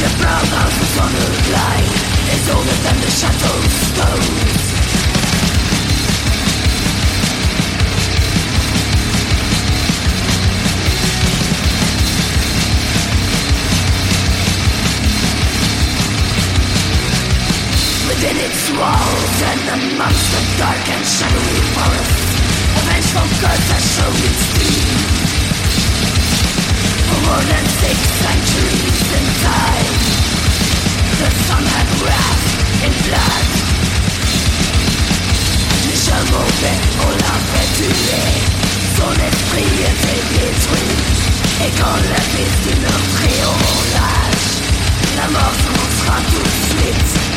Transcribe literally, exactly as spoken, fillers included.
the brown houses on the line is older than the chateau stones. Within its walls and amongst the dark and shadowy forests, a vengeful curse has shown its teeth. For more than six centuries in time, the sun had wrath in blood. Michel Mauvais, on l'a fait tuer. Son esprit était détruit. Et quand la piste de notre éolage, la mort commencera tout de suite.